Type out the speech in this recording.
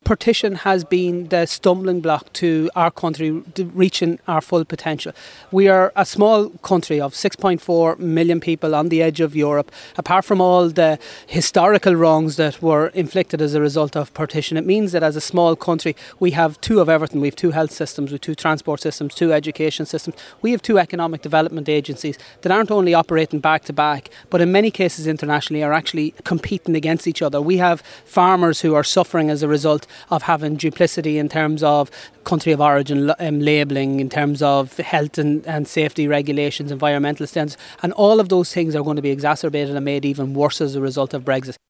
partition has been the stumbling block to our country reaching our full potential. We are a small country of 6.4 million people on the edge of Europe. Apart from all the historical wrongs that were inflicted as a result of partition, it means that as a small country we have two of everything. We have two health systems, we have two transport systems, two education systems. We have two economic development agencies that aren't only operating back to back, but in many cases internationally are actually competing against each other. We have farmers who are suffering as a result of having duplicity in terms of country of origin labelling, in terms of health and safety regulations, environmental standards, and all of those things are going to be exacerbated and made even worse as a result of Brexit.